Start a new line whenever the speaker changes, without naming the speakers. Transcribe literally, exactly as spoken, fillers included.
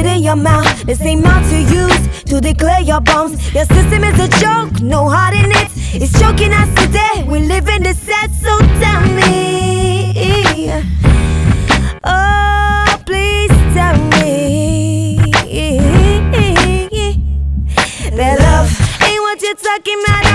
spit in your mouth, the same mouth to use to declare your bombs. Your system is a joke, no heart in it. It's choking us today. We live in the set, so tell me, oh please tell me that love ain't what you're talking about.